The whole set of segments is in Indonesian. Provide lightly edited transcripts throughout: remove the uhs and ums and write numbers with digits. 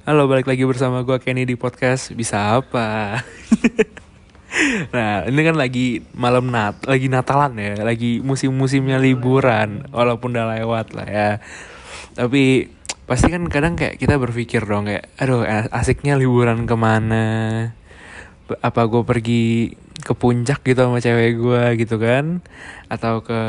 Halo, balik lagi bersama gue Kenny di podcast Bisa Apa. Nah, ini kan lagi lagi Natalan ya, lagi musim-musimnya liburan, walaupun udah lewat lah ya. Tapi pasti kan kadang kayak kita berpikir dong kayak, aduh asiknya liburan kemana? Apa gue pergi ke puncak gitu sama cewek gue gitu kan? Atau ke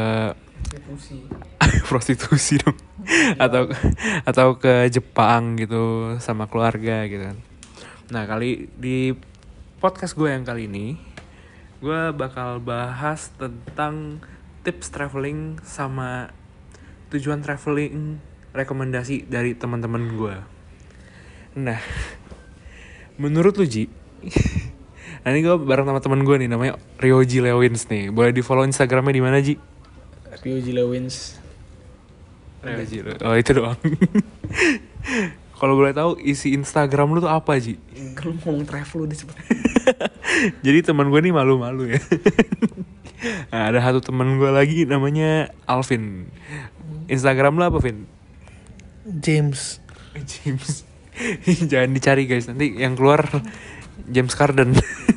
prostitusi dong? atau ke Jepang gitu sama keluarga gitu kan. Nah, di podcast gue yang kali ini gue bakal bahas tentang tips traveling sama tujuan traveling rekomendasi dari teman-teman gue. Nah, menurut lu Ji, nah ini gue bareng sama teman gue nih namanya Ryoji Lewins nih. Boleh di follow Instagramnya di mana Ji? Ryoji Lewins. Ryoji, oh itu doang. Kalau boleh tahu isi Instagram lu tuh apa Ji? Kalau ngomong travel udah cepet. Jadi teman gue nih malu-malu ya. Nah, ada satu teman gue lagi namanya Alvin. Instagram lu apa Vin? James. James. Jangan dicari guys, nanti yang keluar James Corden.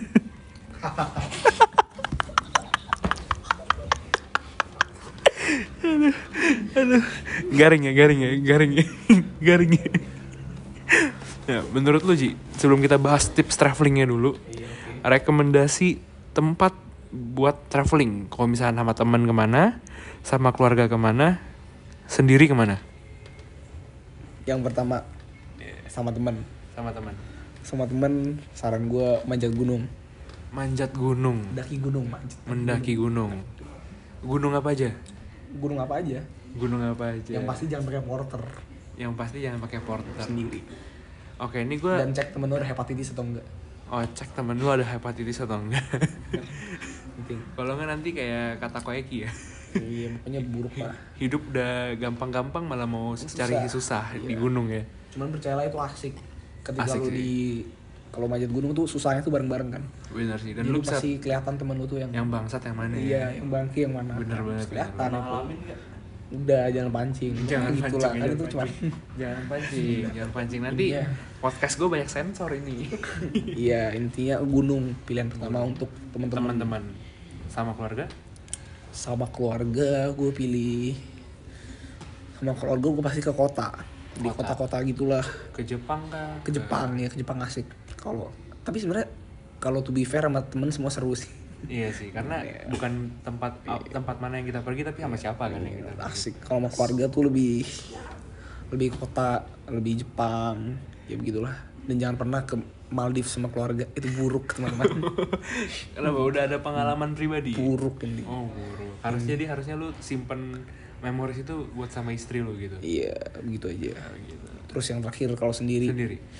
aduh. Garing ya. Ya, menurut lu Ji, sebelum kita bahas tips travelingnya dulu, rekomendasi tempat buat traveling. Kalau misalnya sama teman kemana, sama keluarga kemana, sendiri kemana? Yang pertama sama teman. Sama teman saran gue manjat gunung. Manjat gunung. Mendaki gunung. Gunung apa aja? Gunung apa aja? Yang pasti jangan pakai porter. Sendiri. Oke, ini gue. Dan cek temen lu ada hepatitis atau enggak. Oh, cek temen lu ada hepatitis atau enggak. Penting. Kalau enggak nanti kayak kata Koeki ya. Iya, pokoknya buruk lah. Hidup udah gampang-gampang malah mau cari susah di gunung ya. Cuman percayalah itu asik. Ketika Asik lu sih. kalau manjat gunung tuh susahnya tuh bareng-bareng kan. Bener sih. Dan jadi lu bisa pasti kelihatan temen lu tuh yang bangsat yang mana iya, yang bangki yang mana. Bener banget. Kelihatan itu. Udah jangan pancing. Jangan gitu pancing. lah. Kan itu cuma Jangan pancing nanti. Iya. Podcast gue banyak sensor ini. Iya, intinya gunung pilihan pertama untuk teman-teman. Teman-teman sama keluarga? Sama keluarga gue pilih. Sama keluarga gue pasti ke kota. Di kota-kota gitulah. Ke Jepang kah? Ke Jepang ya, ke Jepang asik. Tapi sebenarnya kalau to be fair sama temen semua seru sih. Iya sih, karena bukan tempat mana yang kita pergi tapi sama siapa kan yang kita pergi. Asik. Kalau sama keluarga tuh lebih kota, lebih Jepang, ya begitulah. Dan jangan pernah ke Maldives sama keluarga, itu buruk teman-teman. Kenapa? Udah ada pengalaman pribadi? Buruk ini. Oh, buruk. Harusnya lu simpen memoris itu buat sama istri lu gitu. Iya, begitu aja. Gitu. Terus yang terakhir kalau sendiri.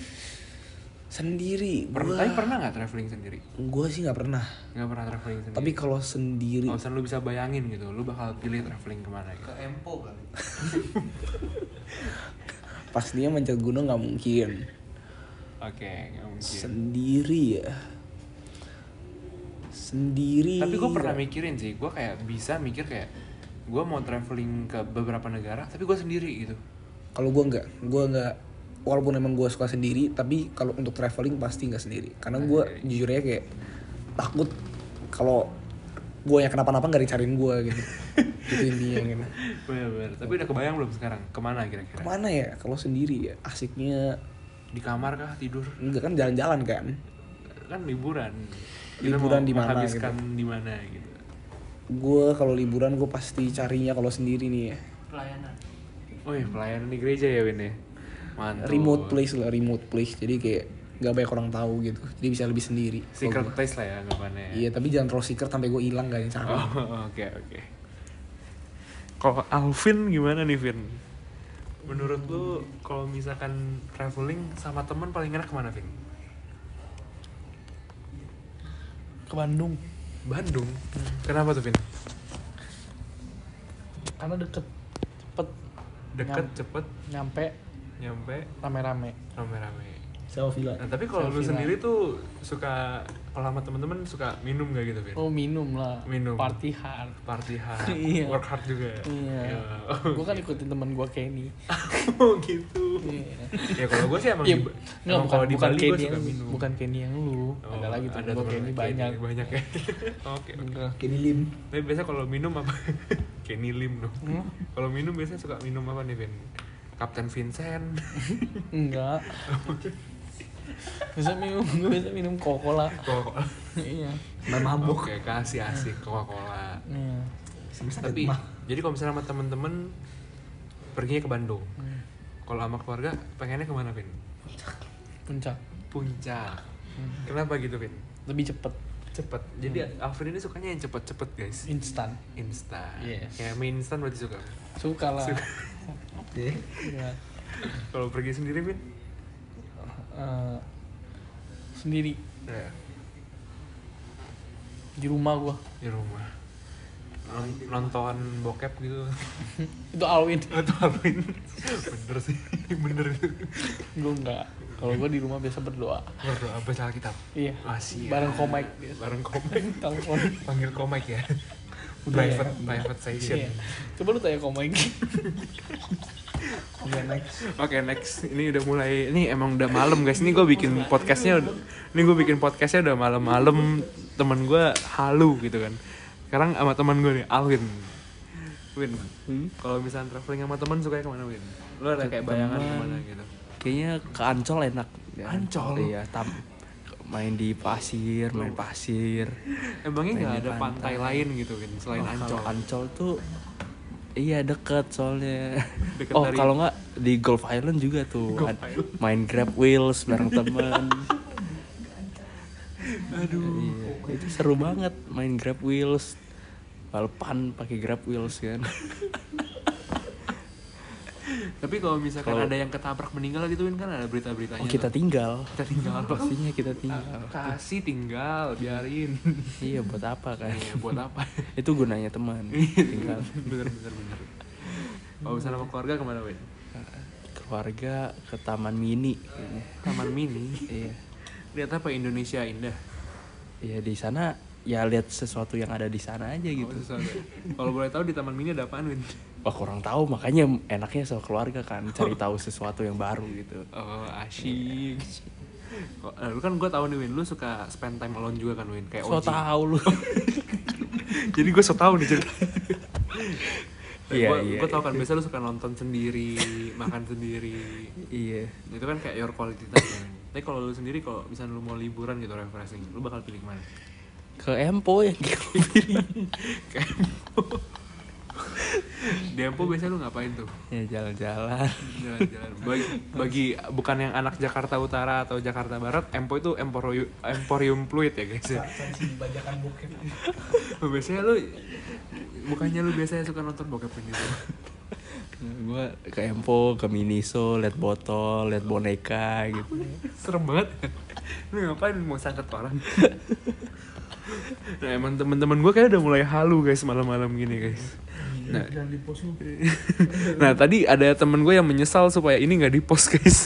Tapi pernah nggak traveling sendiri? Gue sih nggak pernah. Nggak pernah traveling sendiri. Tapi kalau sendiri. Kalau misalnya lu bisa bayangin gitu, lu bakal pilih traveling kemana gitu? Ke Empo kali. Pastinya manjat gunung nggak mungkin. Oke, nggak mungkin. Sendiri. Tapi gue pernah mikirin sih, gue kayak bisa mikir kayak gue mau traveling ke beberapa negara, tapi gue sendiri gitu. Kalau gue nggak. Walaupun emang gue suka sendiri, tapi kalau untuk traveling pasti nggak sendiri. Karena gue jujur aja kayak takut kalau gue yang kenapa-napa nggak dicariin gue gitu. Itu intinya gitu. Bener. Tapi udah kebayang belum sekarang kemana kira-kira? Kemana ya? Kalau sendiri ya asiknya di kamar kah, tidur? enggak kan, jalan-jalan kan? Kan liburan. Liburan di mana? Habiskan di mana gitu? Gue kalau liburan gue pasti carinya kalau sendiri nih ya. Pelayanan. Oh iya, pelayanan di gereja ya Win ya. Mantap. Remote place. Jadi kayak nggak banyak orang tahu gitu. Jadi bisa lebih sendiri. Secret place lah ya anggapannya. Iya, tapi jangan terlalu secret sampai gue hilang gak cari. Oke. Kalau Alvin gimana nih Vin? Menurut lu kalau misalkan traveling sama teman paling enak kemana Vin? Ke Bandung. Kenapa tuh Vin? Karena deket, cepet, nyampe rame-rame. Sewa villa. Nah tapi kalau lu sendiri tuh suka, kalau sama temen-temen suka minum gak gitu Vin? Oh minum lah. Minum. Party hard. Iya. Work hard juga. Iya. Gue kan ikutin teman gue Kenny. Oh gitu. Ya kalau gue sih emang, Iya, emang kalau di Bali gue suka minum. Bukan Kenny yang lu. Oh, ada lagi tuh. ada Gua temen Kenny Kenny, banyak. ya. Oke. Bener. Kenny Lim. Tapi biasa kalau minum apa? Kenny Lim dong. Kalau minum biasanya suka minum apa nih, Ben? Kapten Vincent. Enggak. Gue biasa minum Coca-Cola. Kok Iya. Main mabuk. oke, kasih asik Coca-Cola. Iya. Tapi jadi kalau misalnya sama temen-temen perginya ke Bandung. Kalau sama keluarga pengennya kemana, Vin? Puncak. Puncak. Kenapa gitu, Vin? Lebih cepet. Cepet. Jadi Alvin ini sukanya yang cepet-cepet, guys. Instan. Instan. Yes. Kayak mie instan berarti suka. Suka lah. Suka. Iya. Kalau pergi sendiri, Vin? Sendiri Ya, di rumah gua. di rumah. Nonton bokep gitu. Itu Alwin. Atau Alvin. Bener sih. Bener itu. Gua enggak. Kalau gua di rumah biasa berdoa. Berdoa baca Alkitab. Iya. Masih. Bareng komik. Bareng komik. Telepon. Panggil komik ya. Udah ya. Private session. Iya. Coba lu tanya komik. Oke, next. Oke, next. Ini udah mulai. Ini emang udah malam, guys. Ini gue bikin podcastnya. Ini gue bikin podcastnya udah malam-malam. Temen gue halu gitu kan. Sekarang sama teman gue nih, Alwin. Win, kalau misalnya traveling sama teman sukanya kemana, Win? Lu ada kayak bayangan kemana gitu? Kayaknya ke Ancol enak. Ya. Ancol? Iya, main di pasir, main pasir. Emangnya Main nggak di ada pantai lain gitu, Win, selain Ancol? Kalau Ancol tuh iya deket soalnya. Deket Oh dari- kalau nggak di Golf Island juga tuh Golf Island. main Grab Wheels bareng temen. Aduh. Iya, itu seru banget main Grab Wheels. Balapan pakai Grab Wheels kan. Tapi kalau misalkan Kalau- ada yang ketabrak meninggal gitu, Win, kan ada berita-beritanya. Oh kita tuh. tinggal. Kita tinggal. Pastinya kita tinggal. Kasih tinggal, biarin. Iya buat apa kan? Iya, buat apa? Itu gunanya teman. Tinggal. Bener. Kalau misalnya sama keluarga kemana, Win? Keluarga ke Taman Mini. Taman Mini. Iya. Lihat apa Indonesia indah. Ya di sana ya lihat sesuatu yang ada di sana aja gitu. Oh, sesuatu. Kalau boleh tahu di Taman Mini ada apaan, Win? Wah kurang tahu makanya enaknya sama keluarga kan cari tahu sesuatu yang baru gitu. Oh, asyik. Lu kan gue tahu nih, Win, lu suka spend time alone juga kan, Win? Kayak So Oji. tahu lu. Jadi gue so tau nih cerita. Iya, iya. Gue tau kan biasa lu suka nonton sendiri, makan sendiri. Iya. Itu kan kayak your quality time, kan? Tapi kalau lu sendiri, kalau misalnya lu mau liburan gitu, refreshing, lu bakal pilih kemana? Ke Empo ya. Kayak di Empo biasanya lu ngapain tuh? Ya jalan-jalan. Jalan-jalan. Bagi bukan yang anak Jakarta Utara atau Jakarta Barat, Empo itu Emporium Fluid ya, guys. Sensi bajakan bokep. Biasanya lu bukannya lu biasanya suka nonton bokep gitu. Gue ke Empo, ke Miniso, liat botol, liat boneka gitu. Serem banget. Lu ngapain mau sangket orang? Nah, emang temen-temen gue kayak udah mulai halu, guys, malam-malam gini, guys. Nah, Jangan di post lu. nah tadi ada temen gue yang menyesal supaya ini nggak di post, guys.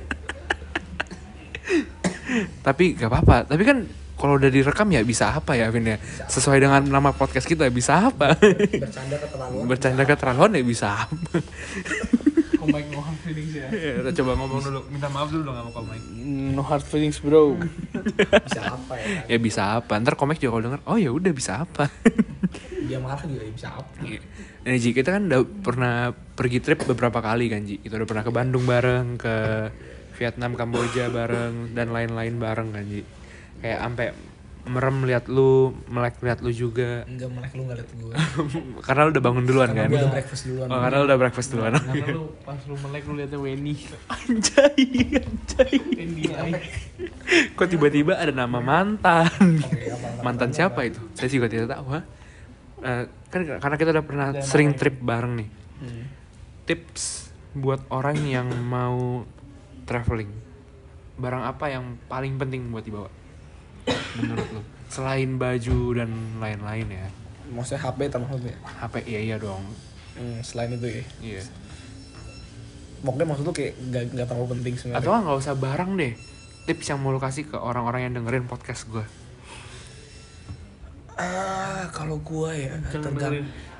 Tapi gak apa-apa. Tapi kan kalau udah direkam ya bisa apa ya, Vin ya? Sesuai dengan nama podcast kita bisa apa? Bercanda keterlaluan. Bercanda keterlaluan ya bisa apa? Komik no hard feelings ya. Ya, coba ngomong dulu. Minta maaf dulu dong sama komik. No hard feelings bro. Bisa apa ya? Ya bisa apa? Ntar komik juga kalau denger, oh ya udah bisa apa? Dia marah juga ya bisa apa? Nah, Ji, kita kan udah pernah pergi trip beberapa kali kan, Ji. Kita udah pernah ke Bandung bareng, ke Vietnam, Kamboja bareng, dan lain-lain bareng kan, Ji. Kayak sampai merem lihat lu, melek lihat lu juga. Enggak, melek lu enggak liat gue. Karena lu udah bangun duluan Karena kan? gue udah breakfast duluan. Oh, karena lu udah breakfast duluan. Karena lu pas lu melek lu liatnya Weni. Anjay. Weni naik. Kok tiba-tiba ada nama mantan? Oke, apa? Mantan siapa itu? Saya juga tidak tahu, ha? Kan karena kita udah pernah sering trip bareng nih. Tips buat orang yang mau traveling. Barang apa yang paling penting buat dibawa? Menurut lu? Selain baju dan lain-lain ya. Maksudnya HP termasuk ya? HP iya dong. Selain itu ya. Iya. Pokoknya maksud lu kayak nggak terlalu penting sebenarnya. Atau nggak usah barang deh. Tips yang mau lu kasih ke orang-orang yang dengerin podcast gue. Kalau gua ya Jangan dengerin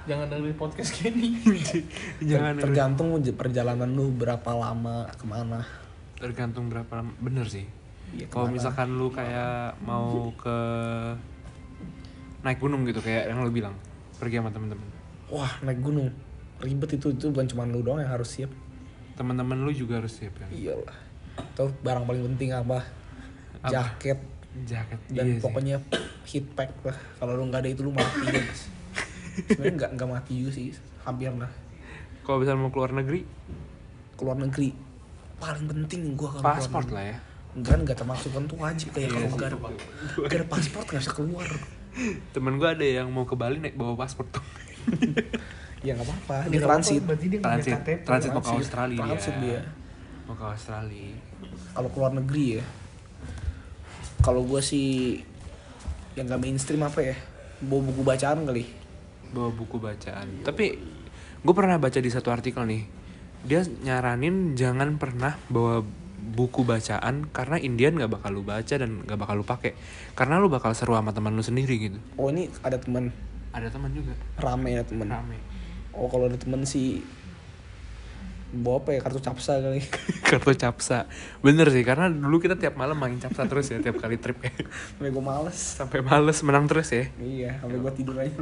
Jangan dengerin podcast Kenny. Jangan Tergantung perjalanan lu berapa lama kemana. tergantung berapa lama. Bener sih. Iya, Kalau kemana. misalkan lu kayak mau ke naik gunung gitu kayak yang lu bilang, pergi sama temen-temen. Wah, naik gunung ribet itu bukan cuma lu doang yang harus siap. Temen-temen lu juga harus siap kan. Iyalah. Tuh barang paling penting apa? Apa? Jaket Jaket. dan Iya sih. pokoknya heat pack lah. Kalau lu nggak ada itu lu mati guys. Sebenarnya nggak mati juga sih, hampir lah. Kalau misalnya mau keluar negeri, Keluar negeri paling penting gua kalau paspor keluar lah ya. negeri. Nggak termasuk kan tuh wajib kayak kalau nggak ada paspor nggak bisa keluar. Temen gue ada yang mau ke Bali naik bawa paspor tuh. Ya nggak apa-apa, dia transit. Berarti dia nggak Transit, punya KTP. transit mau ke Australia. Transit dia. Mau ke Australia. Kalau keluar negeri ya, kalau gue sih yang nggak mainstream apa ya, bawa buku bacaan kali. Bawa buku bacaan. Tapi gue pernah baca di satu artikel nih, dia nyaranin jangan pernah bawa buku bacaan karena Indian nggak bakal lu baca dan nggak bakal lu pakai, karena lu bakal seru sama teman lu sendiri gitu. Oh ini ada teman Ada teman juga rame ya temen. rame. Oh kalau ada temen sih bawa apa ya, kartu capsa kali. Kartu capsa. Bener sih, karena dulu kita tiap malam main capsa terus ya, tiap kali trip ya. Sampai gue males. Sampai males menang terus ya. Iya, sampai gue tidur aja.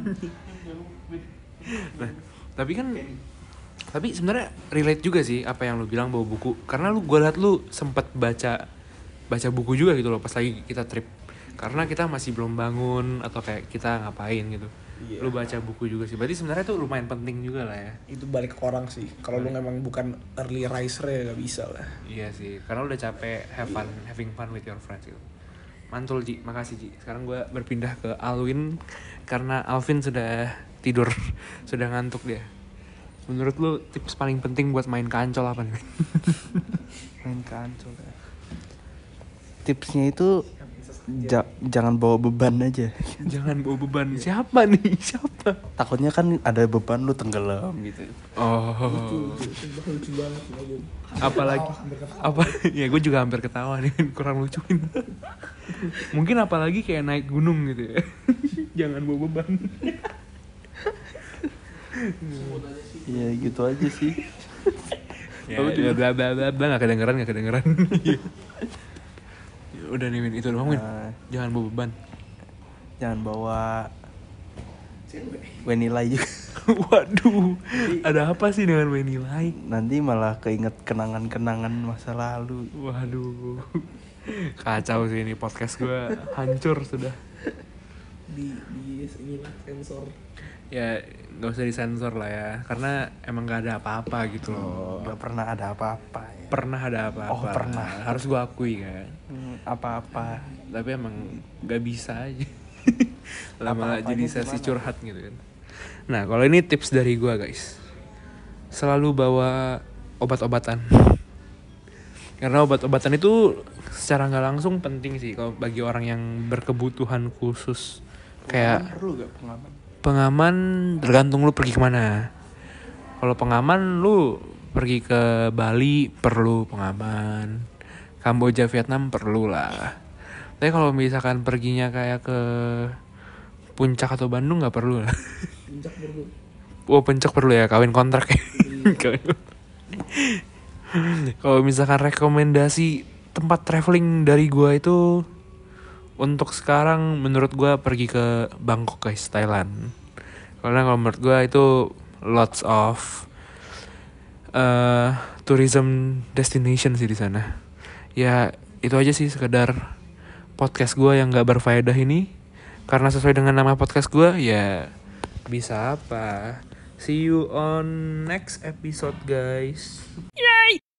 Nah, tapi sebenarnya relate juga sih apa yang lu bilang bawa buku, karena gue liat lu sempet baca buku juga gitu loh pas lagi kita trip, karena kita masih belum bangun atau kayak kita ngapain gitu. Iya. Lu baca buku juga sih, berarti sebenarnya tuh lumayan penting juga lah ya. Itu balik ke orang sih. Kalau lu memang bukan early riser ya gak bisa lah. Iya sih, karena udah capek having fun with your friends gitu. Mantul Ji, makasih Ji. Sekarang gue berpindah ke Alwin karena Alvin sudah tidur, sudah ngantuk dia. Menurut lu tips paling penting buat main kancol apa nih? Main kancol ya. Tipsnya itu jangan bawa beban aja. Jangan bawa beban. Siapa nih? Siapa? Takutnya kan ada beban lu tenggelam gitu. Oh. Lucu banget. Apalagi apa? Ya gue juga hampir ketawa nih, kurang lucuin. Mungkin apalagi kayak naik gunung gitu ya. Jangan bawa beban. Ya gitu aja sih. Ya bla bla bla bla, nggak kedengeran. Udah nih Win, itu doang Win. Jangan bawa beban. Jangan bawa nilai juga. Waduh, ada apa sih dengan nilai? Nanti malah keinget kenangan-kenangan masa lalu. Waduh, kacau sih ini podcast gue, hancur sudah. Di inilah sensor. Ya nggak usah disensor lah ya, karena emang nggak ada apa-apa gitu loh. Gak pernah ada apa-apa ya. Pernah ada apa-apa. Oh, pernah. Harus gue akui kan. Apa-apa. Tapi emang nggak bisa aja. Lama Apa-apanya jadi sesi gimana? curhat gitu kan. Nah kalau ini tips dari gue guys, selalu bawa obat-obatan. Karena obat-obatan itu secara nggak langsung penting sih kalau bagi orang yang berkebutuhan khusus. Kayak Perlu gak pengaman? pengaman tergantung lu pergi kemana. Kalau pengaman lu pergi ke Bali perlu pengaman, Kamboja, Vietnam perlu lah. Tapi kalau misalkan perginya kayak ke Puncak atau Bandung nggak perlu lah. Puncak perlu. Oh Puncak perlu ya, kawin kontrak ya. Kawin kontrak. Kalau misalkan rekomendasi tempat traveling dari gua itu untuk sekarang menurut gue pergi ke Bangkok guys, Thailand. Karena kalau menurut gue itu lots of tourism destination sih di sana. Ya itu aja sih sekedar podcast gue yang gak berfaedah ini. Karena sesuai dengan nama podcast gue ya bisa apa. See you on next episode guys.